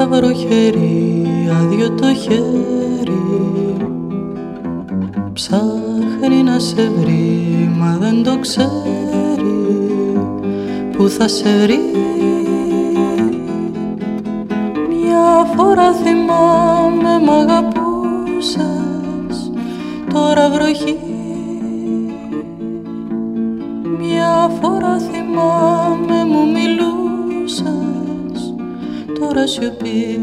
σταυροχέρι, άδειο το χέρι, ψάχνει να σε βρει, μα δεν το ξέρει που θα σε βρει. Μια φορά θυμάμαι μ' αγαπούσες, τώρα βροχή. Μια φορά θυμάμαι μου μιλούσες, τώρα σιωπή.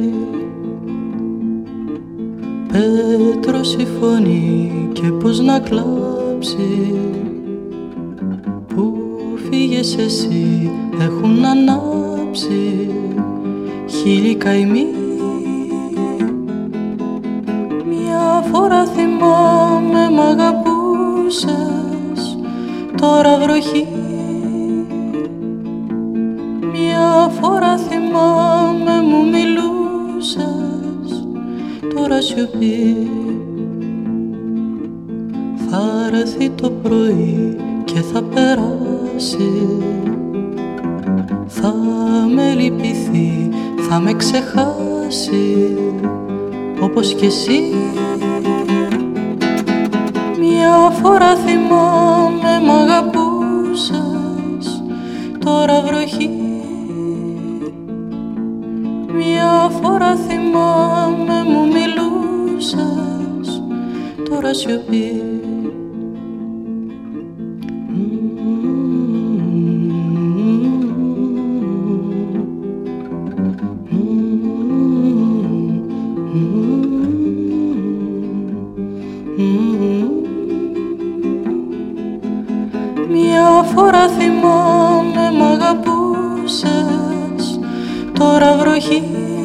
Πέτρος η φωνή και πως να κλάψει, που φύγες εσύ έχουν ανάψει χίλιοι καημοί. Μια φορά θυμάμαι μ' αγαπούσες, τώρα βροχή. Μια φορά θυμάμαι μου μιλούσες, τώρα σιωπή. Θα έρθει το πρωί και θα περάσει, θα με λυπηθεί, θα με ξεχάσει όπως κι εσύ. Μια φορά θυμάμαι μ' αγαπούσες, τώρα βροχή. Μια φορά θυμάμαι μου μιλούσες, τώρα σιωπή. Μια φορά θυμάμαι μ' αγαπούσες, τώρα βροχή.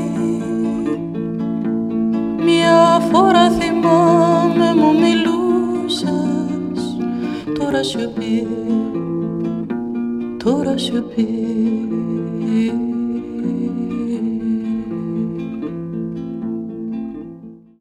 Μια φορά θυμάμαι μου μιλούσες, τώρα σιωπή, τώρα σιωπή.